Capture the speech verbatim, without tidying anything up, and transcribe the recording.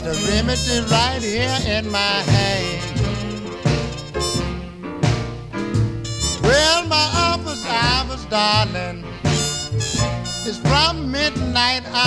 the remedy right here in my hand. Well, my office hours, darling, is from midnight